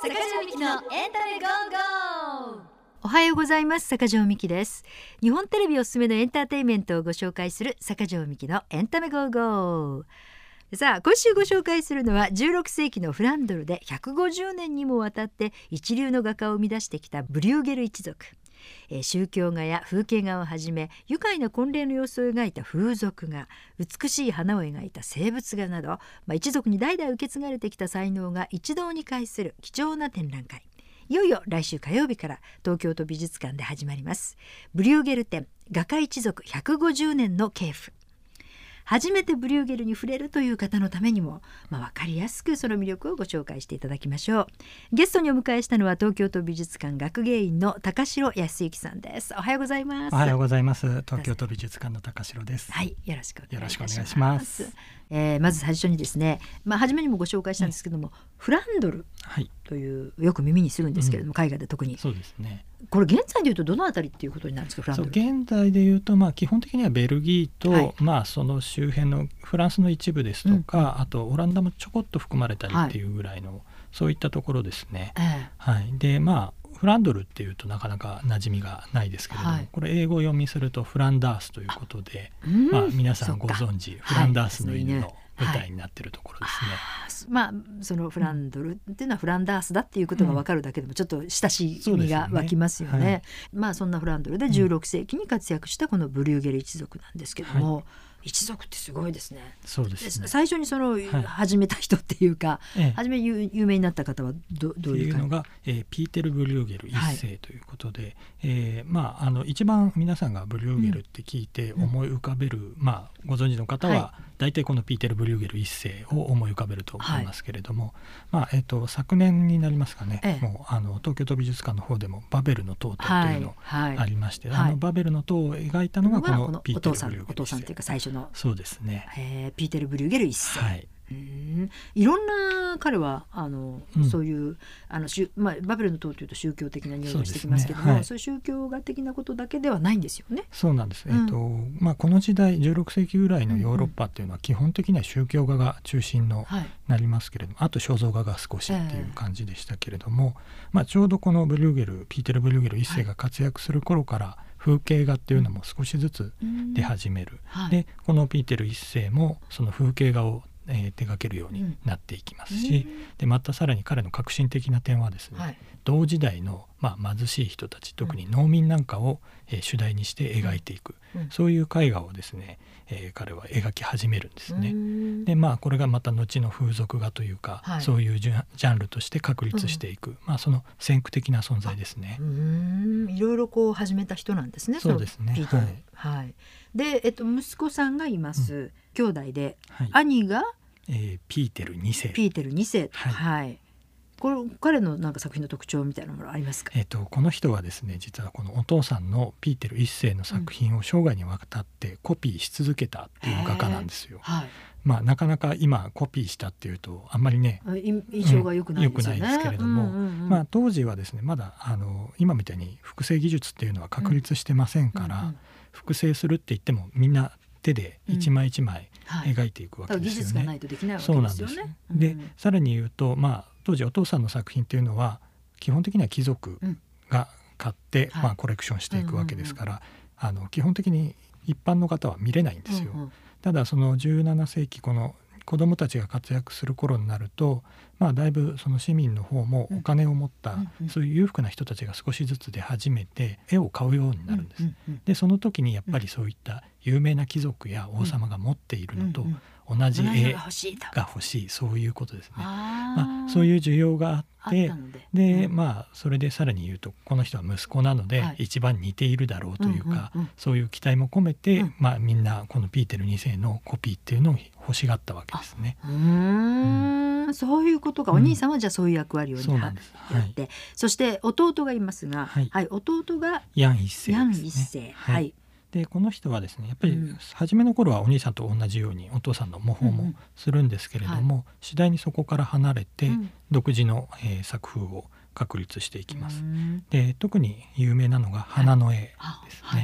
坂上美希のエンタメゴーゴー。 おはようございます。坂上美希です。日本テレビおすすめのエンターテインメントをご紹介する坂上美希のエンタメゴーゴー。さあ、今週ご紹介するのは16世紀のフランドルで150年にもわたって一流の画家を生み出してきたブリューゲル一族。宗教画や風景画をはじめ愉快な婚礼の様子を描いた風俗画、美しい花を描いた静物画など、一族に代々受け継がれてきた才能が一堂に会する貴重な展覧会。いよいよ来週火曜日から東京都美術館で始まります。ブリューゲル展画家一族150年の系譜。初めてブリューゲルに触れるという方のためにも、分かりやすくその魅力をご紹介していただきましょう。ゲストにお迎えしたのは東京都美術館学芸員の高城康之さんです。おはようございます。 おはようございます。東京都美術館の高城です。 はい、よろしくお願いします。まず最初にですね、初めにもご紹介したんですけども、フランドルというよく耳にするんですけれども、海外で特に。 そうですね。 これ現在でいうとどのあたりっていうことになるんですか、フランドル。 現在でいうと、基本的にはベルギーと、その周辺のフランスの一部ですとか、あとオランダもちょこっと含まれたりっていうぐらいの、そういったところですね。でフランドルっていうとなかなか馴染みがないですけれども、これ英語を読みするとフランダースということで、皆さんご存知フランダースの犬の舞台になっているところですね。 そのフランドルっていうのはフランダースだっていうことが分かるだけでもちょっと親しみが湧きますよね。そんなフランドルで16世紀に活躍したこのブリューゲル一族なんですけども、一族ってすごいですね。 そうですね。 最初に始めた人っていうか、初め有名になった方はどういうのが、ピーテル・ブリューゲル一世ということで、一番皆さんがブリューゲルって聞いて思い浮かべる、ご存知の方は大体このピーテル・ブリューゲル一世を思い浮かべると思いますけれども、昨年になりますかね、もう東京都美術館の方でもバベルの塔というのありまして、バベルの塔を描いたのがこのピーテル・ブリューゲル一世。 お父さんというか最初の。 そうですね。 ピーテル・ブリューゲル一世。いろんな彼はそういうバベルの塔というと宗教的な匂いがしてきますけども、そういう宗教画的なことだけではないんですよね。 そうなんです。この時代16世紀ぐらいのヨーロッパっていうのは基本的には宗教画が中心のなりますけれども、あと肖像画が少しっていう感じでしたけれども、ちょうどこのピーテル・ブリューゲル一世が活躍する頃から風景画っていうのも少しずつ出始める。でこのピーテル一世もその風景画を手掛けるようになっていきますし、でまたさらに彼の革新的な点はですね、同時代の貧しい人たち、特に農民なんかを主題にして描いていく、そういう絵画をですね、彼は描き始めるんですね。でこれがまた後の風俗画というか、そういうジャンルとして確立していく、その先駆的な存在ですね。 いろいろ始めた人なんですね。 そうですね。 で、息子さんがいます。兄弟で、兄が、 ピーテル2世。 ピーテル2世。これ彼の作品の特徴みたいなものありますか。 この人はですね、実はこのお父さんのピーテル1世の作品を生涯にわたってコピーし続けたっていう画家なんですよ。なかなか今コピーしたっていうとあんまりね印象が良くないですよね。 良くないですけれども、当時はですね、まだ今みたいに複製技術っていうのは確立してませんから、複製するって言ってもみんな手で一枚一枚描いていくわけですよね。 技術がないとできないわけですよね。 そうなんです。でさらに言うと、当時お父さんの作品っていうのは基本的には貴族が買って、コレクションしていくわけですから、基本的に一般の方は見れないんですよ。ただその17世紀この子どもたちが活躍する頃になると、だいぶその市民の方もお金を持った、そういう裕福な人たちが少しずつ出始めて絵を買うようになるんです。でその時にやっぱりそういった有名な貴族や王様が持っているのと同じ絵が欲しい、そういうことですね。そういう需要があって、でそれでさらに言うとこの人は息子なので一番似ているだろうというか、そういう期待も込めて、みんなこのピーテル2世のコピーっていうのを欲しがったわけですね。 そういうことか。お兄さんはじゃあそういう役割をやって、そして弟がいますが、弟がヤン一世ですね。でこの人はですね、やっぱり初めの頃はお兄さんと同じようにお父さんの模倣もするんですけれども、次第にそこから離れて独自の作風を確立していきます。で特に有名なのが花の絵ですね。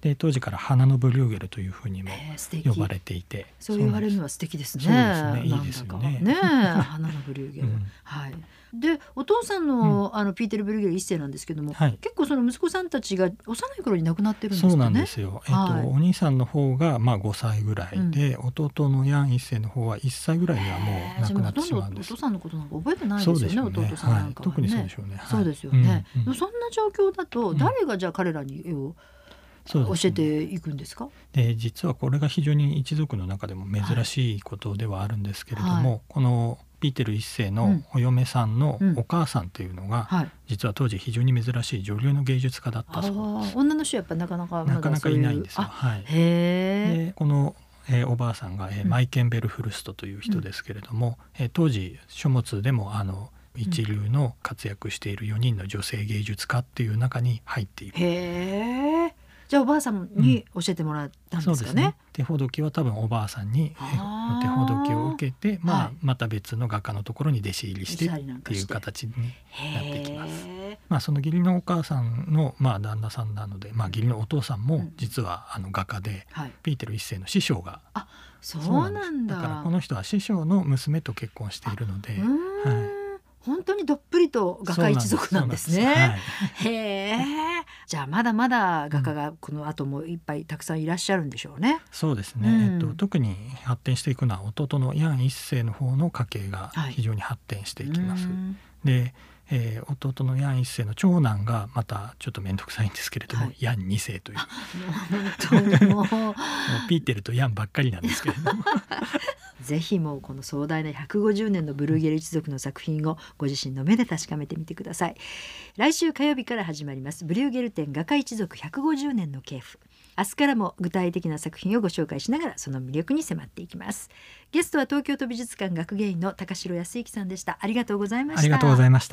で当時から花のブリューゲルというふうにも素敵呼ばれていて、 そう言われるのは素敵ですね。 そうですね、いいですよね。 花のブリューゲル、はい。でお父さんの、ピーテル・ブリューゲル一世なんですけども、結構その息子さんたちが幼い頃に亡くなってるんですかね。 そうなんですよ。お兄さんの方が5歳ぐらいで、弟のヤン一世の方は1歳ぐらいにはもう亡くなってしまうんです。 お父さんのことなんか覚えてないですよね。弟さんなんかはね、 特にそうでしょうね。 そうですよね。そんな状況だと誰がじゃあ彼らに絵を教えていくんですか？ で実はこれが非常に一族の中でも珍しいことではあるんですけれども、このピーテル一世のお嫁さんのお母さんというのが、実は当時非常に珍しい女流の芸術家だったそうです。 女の人やっぱなかなかいないんですよ。でこのおばあさんがマイケンベルフルストという人ですけれども、当時書物でも一流の活躍している4人の女性芸術家っていう中に入っている。 じゃあおばあさんに教えてもらったんですかね。 手ほどきは多分おばあさんに手ほどきを受けて、また別の画家のところに弟子入りしてっていう形になっていきます。その義理のお母さんの旦那さんなので、義理のお父さんも実は画家で、ピーテル一世の師匠が、 そうなんだ。 だからこの人は師匠の娘と結婚しているので、 本当にどっぷりと画家一族なんですね。じゃあまだまだ画家がこの後もいっぱいたくさんいらっしゃるんでしょうね。 そうですね、特に発展していくのは弟のヤン一世の方の家系が非常に発展していきます。で弟のヤン一世の長男がまたちょっと面倒くさいんですけれども、ヤン二世というもうピーテルとヤンばっかりなんですけれどもぜひもうこの壮大な150年のブルーゲル一族の作品をご自身の目で確かめてみてください。来週火曜日から始まりますブリューゲル展画家一族150年の系譜。明日からも具体的な作品をご紹介しながらその魅力に迫っていきます。ゲストは東京都美術館学芸員の高城康之さんでした。ありがとうございました。 ありがとうございました。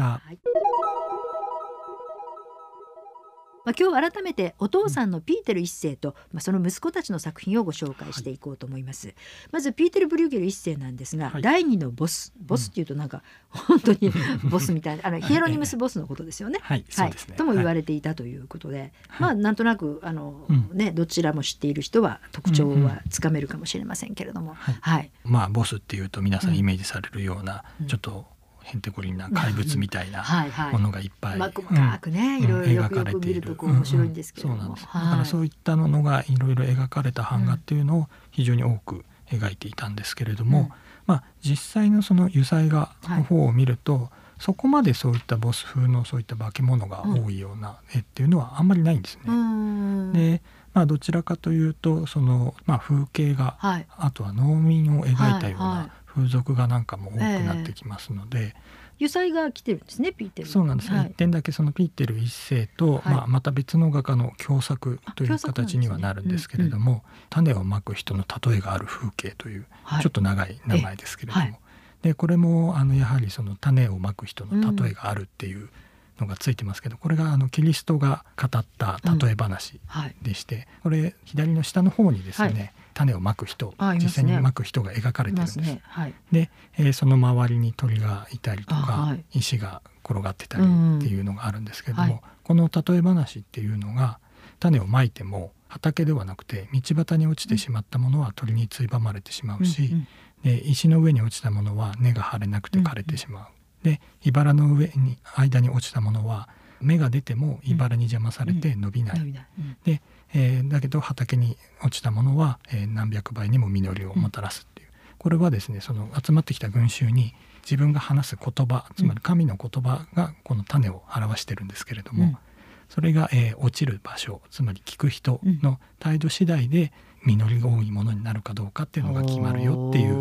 今日改めてお父さんのピーテル一世と、その息子たちの作品をご紹介していこうと思います。まずピーテル・ブリューゲル一世なんですが、第二のボスっていうとなんか本当にボスみたいなヒエロニムス・ボスのことですよね。とも言われていたということで、なんとなくどちらも知っている人は特徴はつかめるかもしれませんけれども、 ボスっていうと皆さんイメージされるような、ちょっとへんてこりんな怪物みたいなものがいっぱい細かくね、いろいろよく見ると面白いんですけれども、 そうなんです。だからそういったのがいろいろ描かれた版画っていうのを非常に多く描いていたんですけれども、実際のその油彩画の方を見ると、そこまでそういったボス風のそういった化け物が多いような絵っていうのはあんまりないんですね。でどちらかというとその、風景画、あとは農民を描いたような風俗画なんかも多くなってきますので、 油彩が来てるんですね、ピーテル。 そうなんです、一点だけそのピーテル一世と、また別の画家の共作という形にはなるんですけれども、種をまく人の例えがある風景という、ちょっと長い名前ですけれども、でこれもやはりその種をまく人の例えがあるっていうのがついてますけど、これがキリストが語った例え話でして、これ左の下の方にですね、種をまく人、実際にまく人が描かれてるんです。で、その周りに鳥がいたりとか、石が転がってたりっていうのがあるんですけれども、この例え話っていうのが種をまいても畑ではなくて道端に落ちてしまったものは鳥についばまれてしまうし、で石の上に落ちたものは根が張れなくて枯れてしまう。で茨の間に落ちたものは芽が出ても茨に邪魔されて伸びない。でだけど畑に落ちたものは、何百倍にも実りをもたらすっていう、これはですね、その集まってきた群衆に自分が話す言葉、つまり神の言葉がこの種を表してるんですけれども、それが、落ちる場所、つまり聞く人の態度次第で実りが多いものになるかどうかっていうのが決まるよっていう、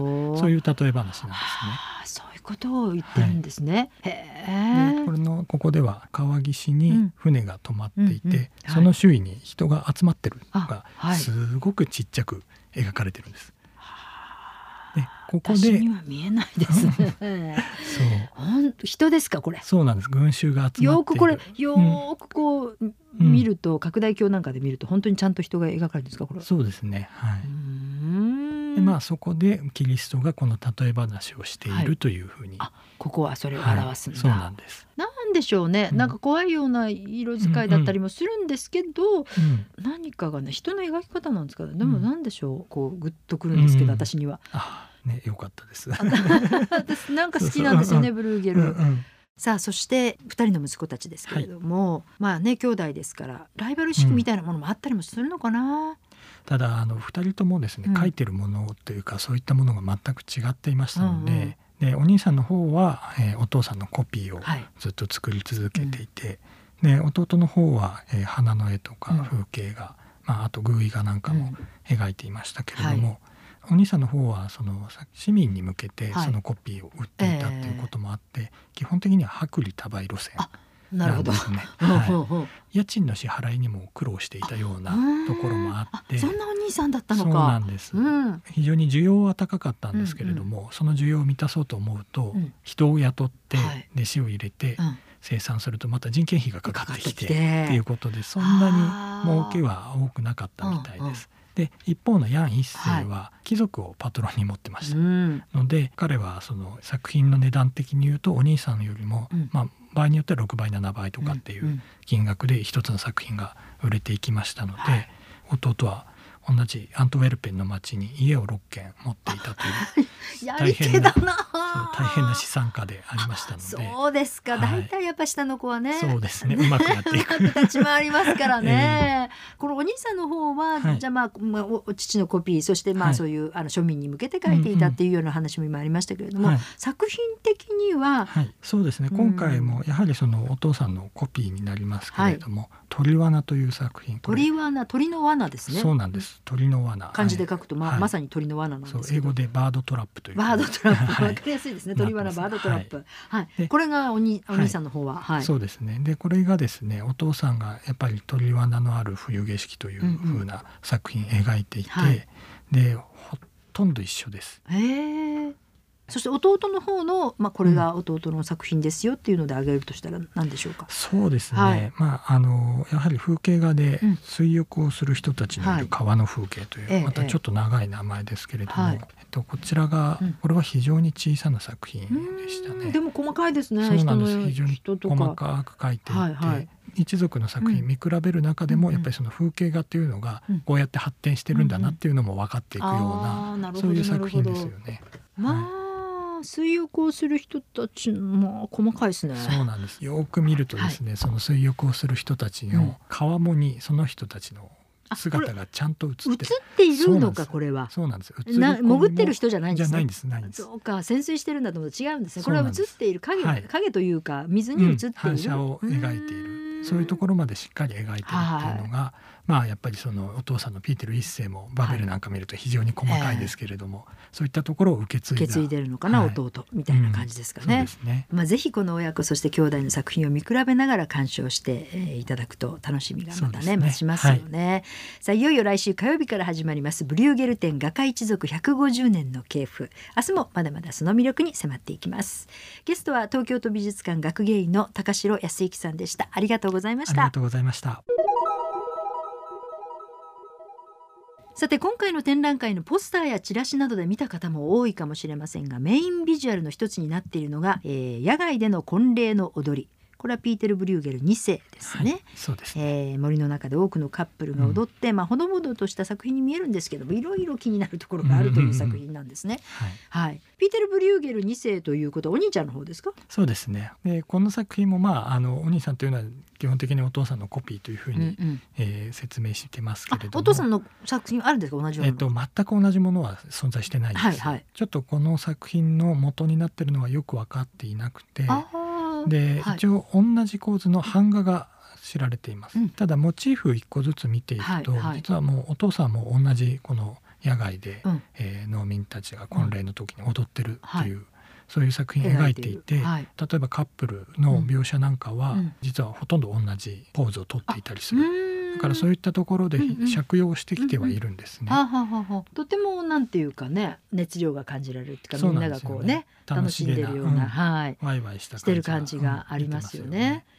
そういう例え話なんですね。 そういうことを言ってるんですね。 でここでは川岸に船が止まっていて、その周囲に人が集まってるのがすごくちっちゃく描かれてるんです。でここで私には見えないですね。人ですかこれ。 そうなんです。群衆が集まっている。 よくこう見ると、拡大鏡なんかで見ると本当にちゃんと人が描かれるんですかこれ。 そうですね。 でそこでキリストがこの例え話をしているというふうに、 ここはそれを表すんだ、 そうなんです。 なんでしょうね、なんか怖いような色使いだったりもするんですけど、何かがね人の描き方なんですかね。でもなんでしょう、こうグッとくるんですけど、私にはよかったです私なんか好きなんですよね、ブルーゲル。さあそして2人の息子たちですけれども、兄弟ですからライバル意識みたいなものもあったりもするのかな。 ただ2人ともですね、書いてるものというかそういったものが全く違っていましたので、でお兄さんの方は、お父さんのコピーをずっと作り続けていて、で弟の方は、花の絵とか風景画、あと寓意画なんかも描いていましたけれども、お兄さんの方はその市民に向けてそのコピーを売っていたということもあって、基本的には薄利多売路線なんですね。家賃の支払いにも苦労していたようなところもあって、 そんなお兄さんだったのか。 そうなんです、非常に需要は高かったんですけれども、その需要を満たそうと思うと、人を雇って弟子を入れて生産するとまた人件費がかかってきてっていうことで、そんなに儲けは多くなかったみたいです。で一方のヤン一世は貴族をパトロンに持ってました、ので彼はその作品の値段的に言うとお兄さんよりも、場合によっては6倍7倍とかっていう金額で一つの作品が売れていきましたので、弟は同じアントウェルペンの町に家を6軒持っていたという大変な資産家でありましたので。 そうですか、大体やっぱ下の子はね、 そうですね、うまくやっていく立ち回りますからね。このお兄さんの方は、じゃあお父のコピー、そしてそういう庶民に向けて書いていたっていうような話も今ありましたけれども、作品的には、 そうですね、今回もやはりそのお父さんのコピーになりますけれども、鳥罠という作品。 鳥罠、鳥の罠ですね。 そうなんです、鳥の罠。 漢字で書くとまさに鳥の罠なんですけど、 英語でバードトラップという。 バードトラップ、わかりやすいですね。鳥罠バードトラップ。これがお兄さんの方は、そうですね。 でこれがですね、お父さんがやっぱり鳥罠のある冬景色という風な作品描いていて、でほとんど一緒です。 そして弟の方の、これが弟の作品ですよっていうので挙げるとしたら何でしょうか。 そうですね、やはり風景画で水浴をする人たちのいる川の風景という、またちょっと長い名前ですけれども、こちらが、これは非常に小さな作品でしたね。 でも細かいですね。 そうなんです、非常に細かく描いていて、一族の作品見比べる中でも、やっぱりその風景画っていうのがこうやって発展してるんだなっていうのも分かっていくような、そういう作品ですよね。 水浴をする人たちも細かいですね。 そうなんです。よく見るとですね、その水浴をする人たちの川面にその人たちの姿がちゃんと映っているのか。これはそうなんです。 潜ってる人じゃないんですね。 じゃないんです。 そうか、潜水してるんだと思うと違うんですね。これは映っている影というか水に映っている、 反射を描いている、そういうところまでしっかり描いているっていうのが、やっぱりそのお父さんのピーテル一世もバベルなんか見ると非常に細かいですけれども、そういったところを受け継いでるのかな、弟みたいな感じですかね。ぜひこの親子そして兄弟の作品を見比べながら鑑賞していただくと楽しみがまたね増しますよね。さあいよいよ来週火曜日から始まりますブリューゲル展画家一族150年の系譜。明日もまだまだその魅力に迫っていきます。ゲストは東京都美術館学芸員の高城康之さんでした。ありがとうございました。 ありがとうございました。 さて今回の展覧会のポスターやチラシなどで見た方も多いかもしれませんが、メインビジュアルの一つになっているのが、野外での婚礼の踊り。これはピーテル・ブリューゲル2世ですね。 そうですね。 森の中で多くのカップルが踊って、ほのぼのとした作品に見えるんですけども、いろいろ気になるところがあるという作品なんですね。ピーテル・ブリューゲル2世ということはお兄ちゃんの方ですか？ そうですね。でこの作品もお兄さんというのは基本的にお父さんのコピーというふうに、説明してますけれども、 お父さんの作品あるんですか？同じような全く同じものは存在してないです。ちょっとこの作品の元になっているのはよく分かっていなくて、で一応同じ構図の版画が知られています。ただモチーフ一個ずつ見ていくと、実はもうお父さんも同じこの野外で、農民たちが婚礼の時に踊ってるという、そういう作品を描いていて、例えばカップルの描写なんかは、実はほとんど同じポーズをとっていたりする。だからそういったところで借用してきてはいるんですね。 とてもなんていうかね、熱量が感じられるっていうか、みんながこうね楽しんでるような、 ワイワイしたしてる感じがありますよね。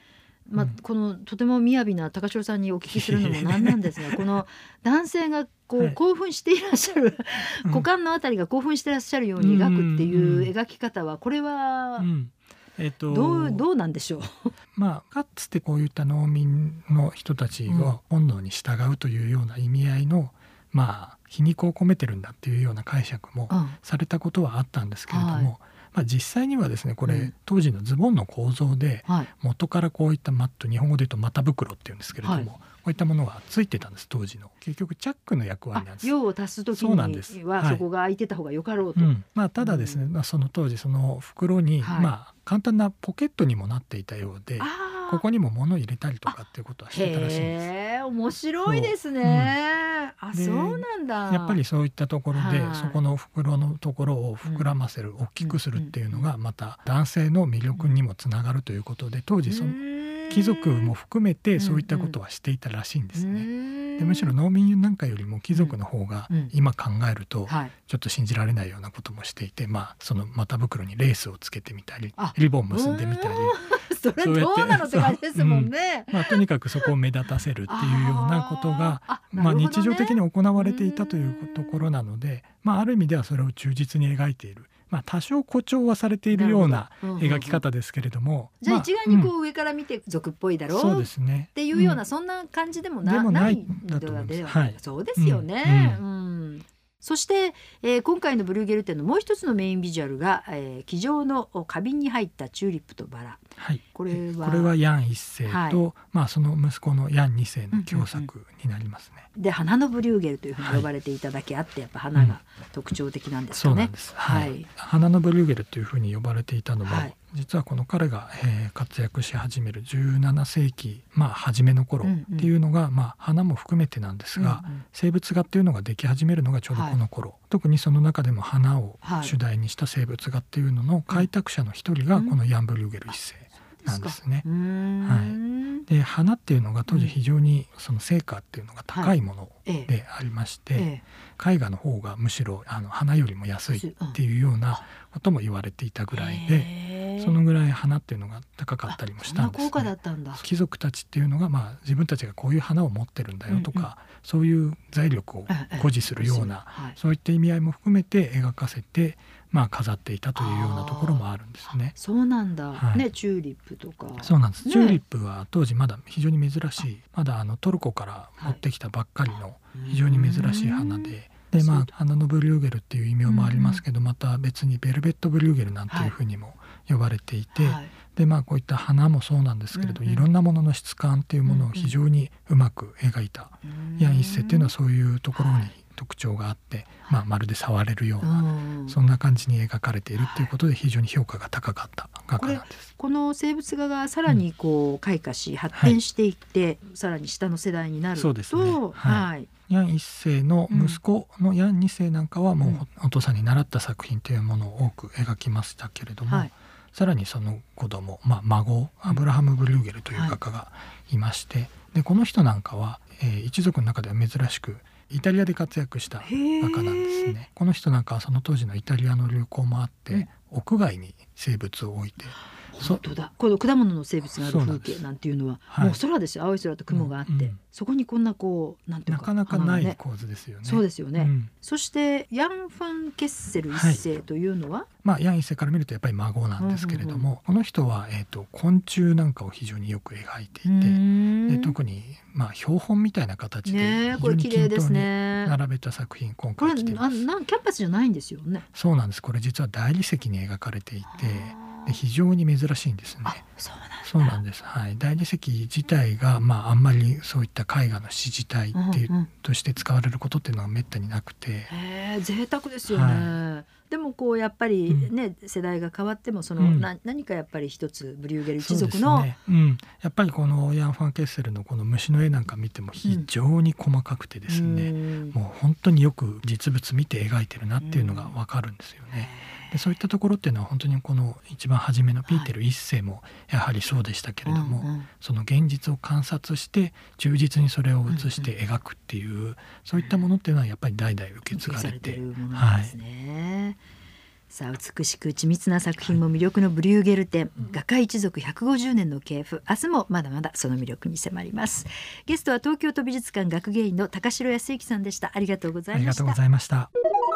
このとても雅な高城さんにお聞きするのもなんなんですがこの男性が興奮していらっしゃる、股間のあたりが興奮していらっしゃるように描くっていう描き方はこれはどうなんでしょう。 かつてこういった農民の人たちが本能に従うというような意味合いの皮肉を込めてるんだっていうような解釈もされたことはあったんですけれども、実際にはですねこれ、当時のズボンの構造で、元からこういったマット、日本語で言うと股袋っていうんですけれども、こういったものがついてたんです。当時の結局チャックの役割なんです。 用を足す時にはそこが空いてた方がよかろうと、 ただですね、その当時その袋に、簡単なポケットにもなっていたようで、ここにも物を入れたりとかっていうことはしてたらしいんです。 面白いですね。そうなんだ。 やっぱりそういったところで、そこの袋のところを膨らませる、大きくするっていうのがまた男性の魅力にもつながるということで、当時その貴族も含めてそういったことはしていたらしいんですね。でむしろ農民なんかよりも貴族の方が今考えるとちょっと信じられないようなこともしていて、その股袋にレースをつけてみたり、リボン結んでみたり、 それどうなのって感じですもんね。 とにかくそこを目立たせるっていうようなことが日常的に行われていたというところなので、ある意味ではそれを忠実に描いている。多少誇張はされているような描き方ですけれども、 じゃあ一概に上から見て俗っぽいだろうっていうような、そんな感じでもないんだと思います。そうですよね。そして、今回のブリューゲル展のもう一つのメインビジュアルが、机上の花瓶に入ったチューリップとバラ、これはヤン一世と、その息子のヤン二世の共作になりますね。で花のブリューゲルというふうに呼ばれていただけあって、やっぱ花が特徴的なんですかね。そうなんです、花のブリューゲルというふうに呼ばれていたのも、実はこの彼が、活躍し始める17世紀、初めの頃っていうのが、花も含めてなんですが、生物画っていうのができ始めるのがちょうどこの頃、特にその中でも花を主題にした生物画っていうのの開拓者の一人がこのヤン・ブリューゲル一世なんですね。で花っていうのが当時非常にその成果っていうのが高いものでありまして、絵画の方がむしろ花よりも安いっていうようなことも言われていたぐらいで、そのぐらい花っていうのが高かったりもしたんですね。そんな高価だったんだ。貴族たちっていうのが、自分たちがこういう花を持ってるんだよとか、そういう財力を誇示するような、そういった意味合いも含めて描かせて飾っていたというようなところもあるんですね。そうなんだ、チューリップとか。そうなんです、チューリップは当時まだ非常に珍しい、まだトルコから持ってきたばっかりの非常に珍しい花で、花のブリューゲルっていう異名もありますけど、また別にベルベットブリューゲルなんていうふうにも呼ばれていて、でこういった花もそうなんですけれど、いろんなものの質感っていうものを非常にうまく描いたヤン一世っていうのはそういうところに特徴があって、まるで触れるような、そんな感じに描かれているっていうことで非常に評価が高かった画家なんです。この生物画がさらに開花し発展していって、さらに下の世代になると、そうですね、ヤン一世の息子のヤン二世なんかはもうお父さんに習った作品というものを多く描きましたけれども、さらにその子供、孫アブラハム・ブリューゲルという画家がいまして、でこの人なんかは、一族の中では珍しくイタリアで活躍した画家なんですね。この人なんかはその当時のイタリアの流行もあって、屋外に生物を置いて、本当だ、この果物の生物がある風景なんていうのはもう空ですよ。青い空と雲があって、そこにこんななんていうかなかなかない構図ですよね。そうですよね。そしてヤン・ファン・ケッセル一世というのは、ヤン一世から見るとやっぱり孫なんですけれども、この人は、昆虫なんかを非常によく描いていて、で特に標本みたいな形で非常に均等に並べた作品今回来ています。これキャンパスじゃないんですよね。そうなんです。これ実は大理石に描かれていて、非常に珍しいんですね。そうなんです。大理石自体があんまりそういった絵画の支持体ってとして使われることっていうのはめったになくて、贅沢ですよね。でもやっぱりね、世代が変わっても何かやっぱり一つブリューゲル一族の、やっぱりこのヤン・ファン・ケッセルのこの虫の絵なんか見ても非常に細かくてですね、もう本当によく実物見て描いてるなっていうのが分かるんですよね。でそういったところっていうのは本当にこの一番初めのピーテル一世もやはりそうでしたけれども、その現実を観察して忠実にそれを写して描くっていう、そういったものっていうのはやっぱり代々受け継がれているものですね。 さあ美しく緻密な作品も魅力のブリューゲル展、画家一族150年の系譜。明日もまだまだその魅力に迫ります。ゲストは東京都美術館学芸員の高城康之さんでした。ありがとうございました。 ありがとうございました。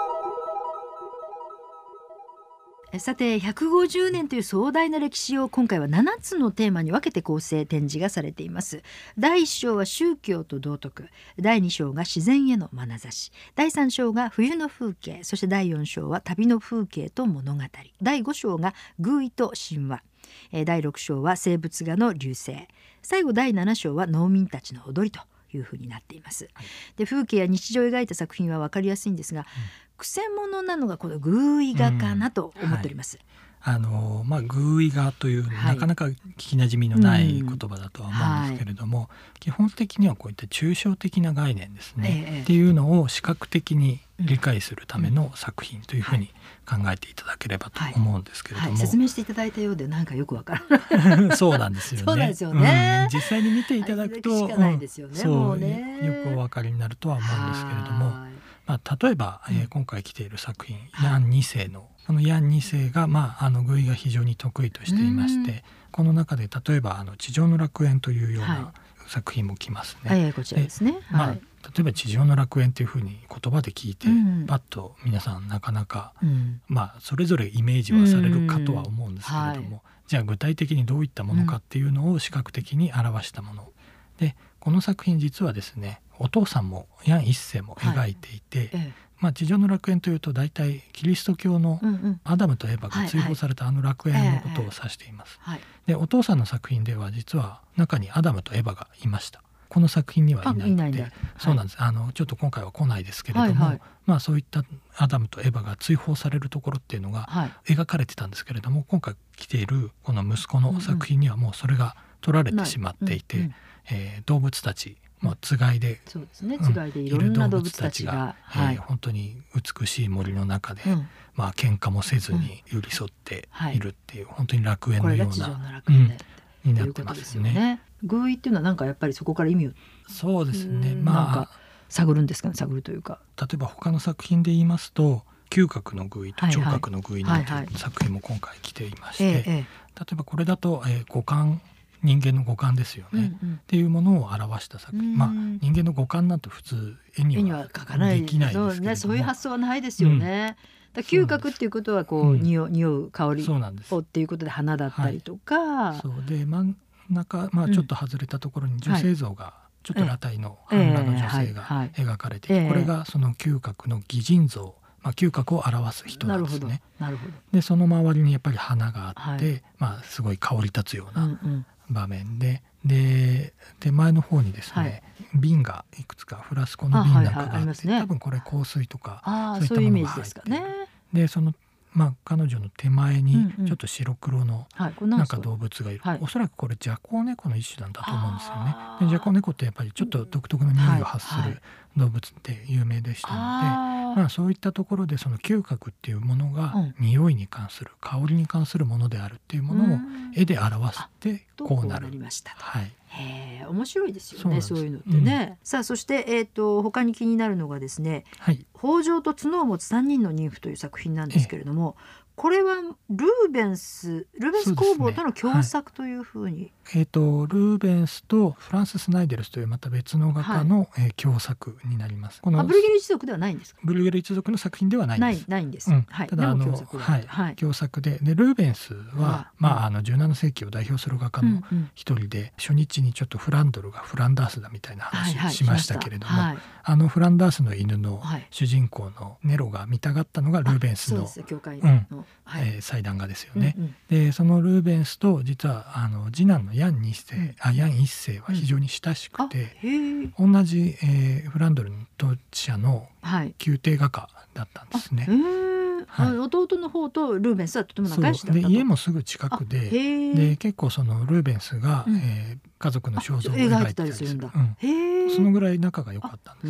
さて150年という壮大な歴史を今回は7つのテーマに分けて構成展示がされています。第1章は宗教と道徳、第2章が自然への眼差し、第3章が冬の風景、そして第4章は旅の風景と物語、第5章が寓意と神話、第6章は生物画の流星、最後第7章は農民たちの踊りというふうになっています。で風景や日常を描いた作品は分かりやすいんですが、くせ者なのがこの寓意画かなと思っております。 寓意画という、なかなか聞きなじみのない言葉だとは思うんですけれども、基本的にはこういった抽象的な概念ですね、っていうのを視覚的に理解するための作品というふうに考えていただければと思うんですけれども、 説明していただいたようでなんかよくわからないそうなんですよね。 そうなんですよね、 実際に見ていただくと、 しかないですよね、もうね、 よくお分かりになるとは思うんですけれども、例えば、今回来ている作品、ヤン2世のこのヤン2世が、寓意が非常に得意としていまして、この中で例えば地上の楽園というような作品も来ますね。 こちらですね。 例えば地上の楽園というふうに言葉で聞いて、パッと皆さんなかなか、それぞれイメージはされるかとは思うんですけれども、じゃあ具体的にどういったものかっていうのを視覚的に表したもので、この作品実はですね、お父さんもヤン一世も描いていて、地上の楽園というと大体キリスト教のアダムとエバが追放されたあの楽園のことを指しています。でお父さんの作品では実は中にアダムとエバがいました。この作品にはいないので、そうなんです。ちょっと今回は来ないですけれども、そういったアダムとエバが追放されるところっていうのが描かれてたんですけれども、今回来ているこの息子の作品にはもうそれが取られてしまっていて、動物たち、つがいで、 いろんな動物たちが、 本当に美しい森の中で、喧嘩もせずに寄り添っているっていう、本当に楽園のようなになってますね。 寓意っていうのはなんかやっぱりそこから意味をそうですね、 探るんですかね。探るというか、 例えば他の作品で言いますと嗅覚の寓意と聴覚の寓意なんていう作品も今回来ていまして、例えばこれだと、五感、人間の五感ですよね、っていうものを表した作品、人間の五感なんて普通絵には描かないできないですけれども、 そういう発想はないですよね。嗅覚っていうことはこう、匂う香りをっていうことで花だったりとか、 そうで真ん中、ちょっと外れたところに女性像が、ちょっと裸体の半裸の女性が描かれていて、これがその嗅覚の擬人像、嗅覚を表す人なんですね。でその周りにやっぱり花があって、すごい香り立つような場面で、手前の方にですね、瓶がいくつか、フラスコの瓶なんかがあって、多分これ香水とかそういったものが入っている。でその彼女の手前にちょっと白黒のなんか動物がいる、おそらくこれジャコウネコの一種なんだと思うんですよね。でジャコウネコってやっぱりちょっと独特の匂いを発する動物って有名でしたので、そういったところでその嗅覚っていうものが匂いに関する、香りに関するものであるっていうものを絵で表すってこうなる。 面白いですよね、そういうのってね。さあそして、他に気になるのがですね、北条と角を持つ3人の妊婦という作品なんですけれども、これはルーベンス工房との共作というふうに、 ルーベンスとフランス・スナイデルスというまた別の画家の、共作になります。 このブルゲル一族ではないんですか。 ブルゲル一族の作品ではないんです。 ないんです。 ただ共作で、ルーベンスは、17世紀を代表する画家の一人で、初日にちょっとフランドルがフランダースだみたいな話しましたけれども、フランダースの犬の主人公のネロが見たがったのがルーベンスの祭壇画ですよね。でそのルーベンスと実は次男のヤン一世は非常に親しくて、同じ、フランドルの統治者の宮廷画家だったんですね。 弟の方とルーベンスはとても仲良しだったと。 家もすぐ近くで、結構そのルーベンスが、家族の肖像を描いてたりするんだ。そのぐらい仲が良かったんです。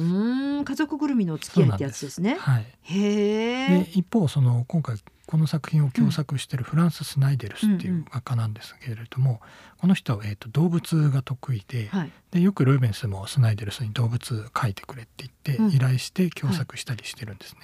家族ぐるみの付き合いってやつですね。 で一方今回この作品を共作しているフランス・スナイデルスっていう画家なんですけれども、この人は、動物が得意で、よくルーベンスもスナイデルスに動物描いてくれって言って依頼して共作したりしてるんですね。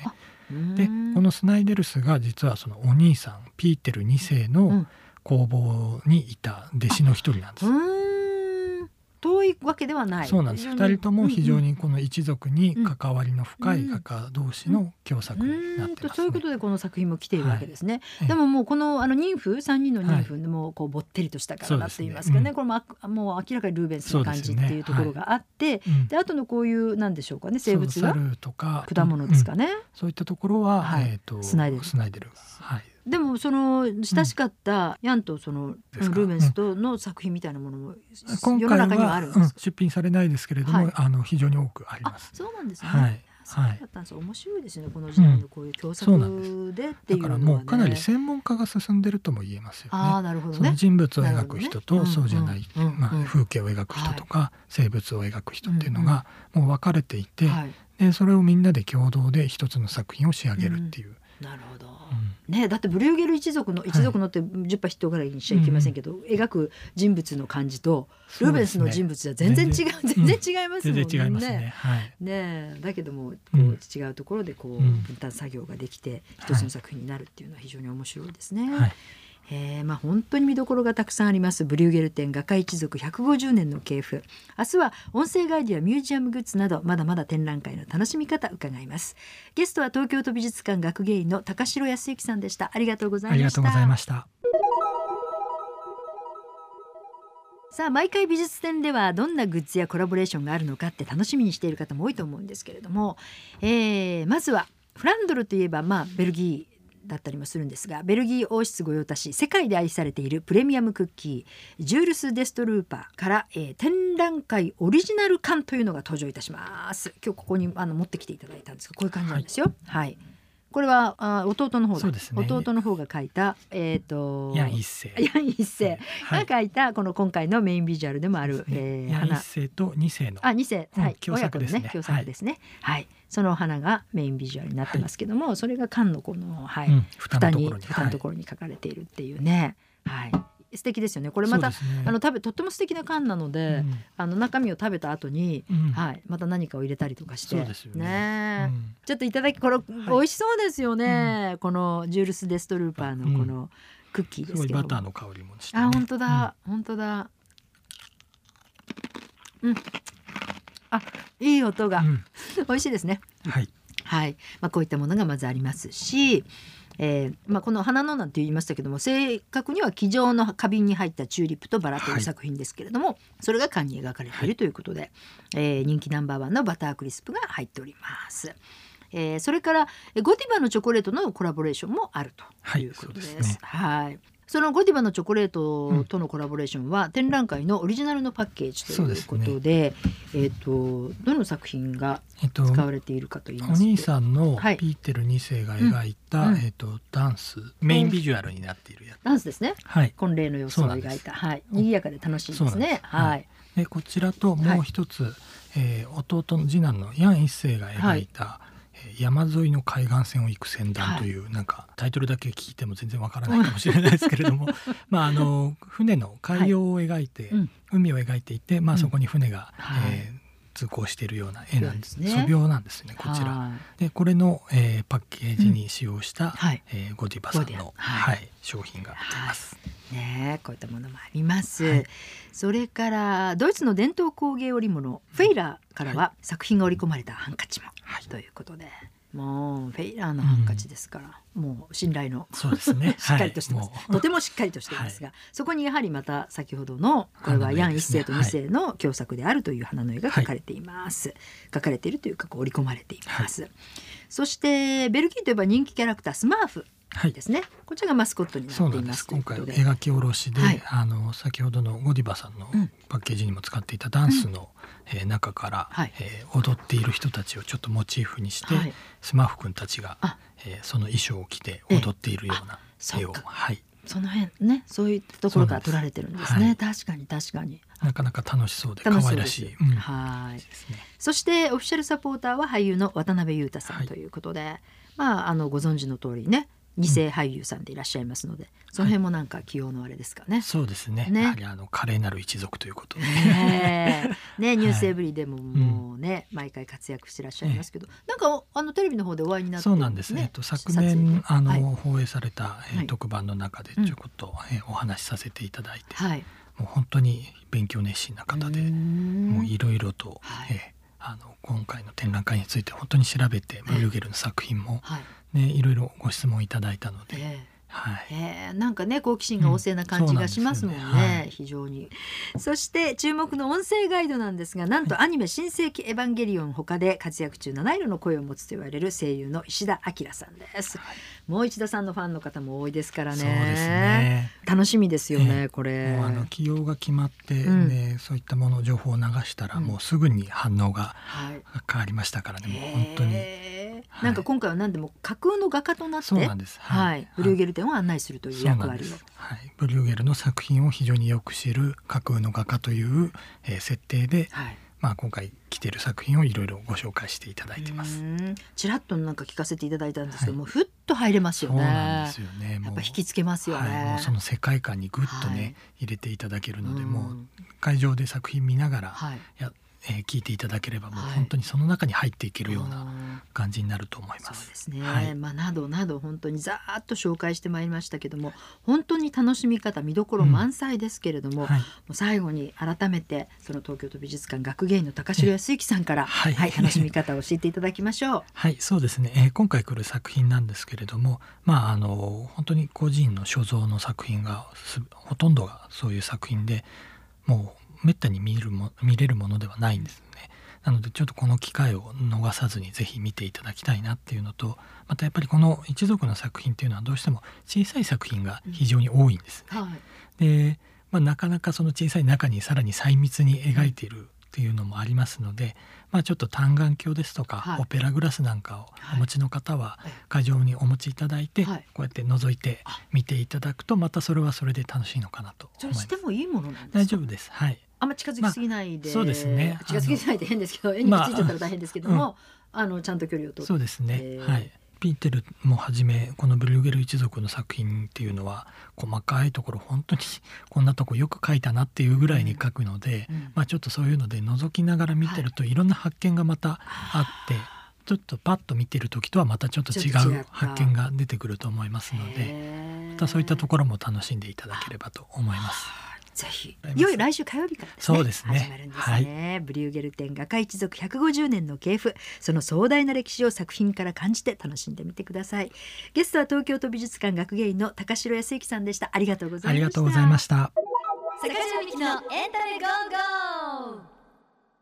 でこのスナイデルスが実はそのお兄さんピーテル2世の工房にいた弟子の一人なんです。 遠いわけではない。 そうなんです。2人とも非常にこの一族に関わりの深い画家同士の共作になってますね。 そういうことでこの作品も来ているわけですね。でももうこの人夫3人の人夫でもこうぼってりとした体って言いますかね、これももう明らかにルーベンスの感じっていうところがあって、であとのこういうなんでしょうかね、生物が猿とか果物ですかね、 そういったところはスナイデルが。 でもその親しかったヤンとそのルーベンスとの作品みたいなものも世の中にはあるんですか？ 出品されないですけれども、非常に多くあります。 そうなんですね。そうだったんです。面白いですね、この時代のこういう共作でっていうのはね。 だからもうかなり専門家が進んでるとも言えますよね。 なるほどね。 その人物を描く人とそうじゃない風景を描く人とか生物を描く人っていうのがもう分かれていて、でそれをみんなで共同で一つの作品を仕上げるっていう。 なるほど。ね、だってブリューゲル一族のって10羽筆頭ぐらいにしちゃいけませんけど、描く人物の感じとルーベンスの人物は全然違いますもんね。全然違いますね。ね、だけどもこう違うところでこう分担作業ができて一つの作品になるっていうのは非常に面白いですね。本当に見どころがたくさんありますブリューゲル展画家一族150年の系譜。明日は音声ガイドやミュージアムグッズなどまだまだ展覧会の楽しみ方伺います。ゲストは東京都美術館学芸員の高城康之さんでした。ありがとうございました。 ありがとうございました。 さあ毎回美術展ではどんなグッズやコラボレーションがあるのかって楽しみにしている方も多いと思うんですけれども、まずはフランドルといえばベルギーだったりもするんですが、ベルギー王室御用達世界で愛されているプレミアムクッキージュールス・デストルーパーから、展覧会オリジナル缶というのが登場いたします。今日ここに持ってきていただいたんですがこういう感じなんですよ。これは弟の方が、弟の方が描いた、 ヤン一世が描いたこの今回のメインビジュアルでもある、 ヤン一世と2世の 2世、 共作ですね。 共作ですね。その花がメインビジュアルになってますけども、それが缶のこの、蓋のところに書かれているっていうね。素敵ですよね。これまた、とっても素敵な缶なので、中身を食べた後に、また何かを入れたりとかしてね、ちょっといただきこれ、美味しそうですよね、このジュールス・デストルーパーのこのクッキーですけど、 すごいバターの香りもして、 本当だ、本当だ。いい音が、美味しいですね。こういったものがまずありますし、この花のなんて言いましたけども、正確には机上の花瓶に入ったチューリップとバラという作品ですけれども、それが缶に描かれているということで、人気ナンバー1のバタークリスプが入っております。それからゴディバのチョコレートのコラボレーションもあるということです。そのゴディバのチョコレートとのコラボレーションは展覧会のオリジナルのパッケージということで、どの作品が使われているかと言いますと、 お兄さんのピーテル2世が描いた、ダンスメインビジュアルになっているやつ、 ダンスですね。婚礼の様子を描いた、賑やかで楽しいですね。 でこちらともう一つ、弟の次男のヤン一世が描いた、山沿いの海岸線を行く船団という、なんかタイトルだけ聞いても全然わからないかもしれないですけれども船の海洋を描いて、海を描いていて、そこに船が、通行しているような絵なんです。素描なんですね、こちらで。これの、パッケージに使用した、ゴディバさんの、商品があります。 こういったものもあります。それからドイツの伝統工芸織物フェイラーからは作品が織り込まれたハンカチも、ということで、もうフェイラーのハンカチですから、もう信頼のそうですねしっかりとしてます、とてもしっかりとしていますが、そこにやはりまた先ほどのこれはヤン一世と二世の共作であるという花の絵が描かれています。描かれているというか織り込まれています。そしてベルギーといえば人気キャラクタースマーフですね。こちらがマスコットになっています。 今回描き下ろしで、先ほどのゴディバさんのパッケージにも使っていたダンスの、中から、踊っている人たちをちょっとモチーフにして、スマーフ君たちが、その衣装を着て踊っているような絵を、 その辺ね、そういったところから撮られてるんですね。確かになかなか楽しそうで可愛らしい。 そしてオフィシャルサポーターは俳優の渡辺裕太さんということで、ご存知の通りね、 二世俳優さんでいらっしゃいますので、その辺もなんか起用のあれですかね。 そうですね。 ね、 やはり華麗なる一族ということでねニュースエブリでももうね、毎回活躍してらっしゃいますけど、なんかテレビの方でお会いになって、 そうなんですね。昨年放映された、特番の中でちょっと、お話しさせていただいて、もう本当に勉強熱心な方で、もういろいろと、今回の展覧会について本当に調べて、ブリューゲルの作品も、いろいろご質問いただいたので、 なんかね好奇心が旺盛な感じがしますもんね、非常に。そして注目の音声ガイドなんですが、なんとアニメ新世紀エヴァンゲリオン他で活躍中、七色の声を持つと言われる声優の石田明さんです、もう一田さんのファンの方も多いですからね。 そうですね、 楽しみですよね、これ。 もう起用が決まって、そういったもの情報を流したら、もうすぐに反応が変わりましたからね、もう本当に。 なんか今回は何でも架空の画家となって、 そうなんです、 ブリューゲル展を案内するという役割を、 ブリューゲルの作品を非常によく知る架空の画家という、設定で、今回来ている作品をいろいろご紹介していただいてます。 ちらっとなんか聞かせていただいたんですけども、ふっと入れますよね。 そうなんですよね。 やっぱ引きつけますよね。 もうその世界観にぐっとね、入れていただけるので、もう会場で作品見ながら聞いていただければ、もう本当にその中に入っていけるような感じになると思います。 そうですね、などなど本当にざーっと紹介してまいりましたけども、本当に楽しみ方見どころ満載ですけれども、もう最後に改めてその東京都美術館学芸員の高城康之さんから、楽しみ方を教えていただきましょう。 そうですね、今回来る作品なんですけれども、本当に個人の所蔵の作品がほとんどがそういう作品で、もうめったに見れるものではないんですね。なのでちょっとこの機会を逃さずにぜひ見ていただきたいなっていうのと、またやっぱりこの一族の作品っていうのはどうしても小さい作品が非常に多いんですね。で、なかなかその小さい中にさらに細密に描いているっていうのもありますので、ちょっと単眼鏡ですとか、オペラグラスなんかをお持ちの方は会場にお持ちいただいて、こうやって覗いて見ていただくと、またそれはそれで楽しいのかなと思います。 してもいいものなんですか？ 大丈夫です。 あんま近づきすぎないで、 そうですね、 近づきすぎないで変ですけど、絵にくっついちゃったら大変ですけども、ちゃんと距離を取って、 そうですね、ピーテルもはじめこのブリューゲル一族の作品っていうのは細かいところ本当にこんなとこよく描いたなっていうぐらいに描くので、ちょっとそういうので覗きながら見てるといろんな発見がまたあって、ちょっとパッと見てる時とはまたちょっと違う発見が出てくると思いますので、またそういったところも楽しんでいただければと思います。 ぜひ。いよいよ来週火曜日からですね。 そうですね。 始まるんですね。ブリューゲル展画家一族150年の系譜、その壮大な歴史を作品から感じて楽しんでみてください。ゲストは東京都美術館学芸員の高城康之さんでした。ありがとうございました。 ありがとうございました。 坂上美希のエンタメゴーゴー。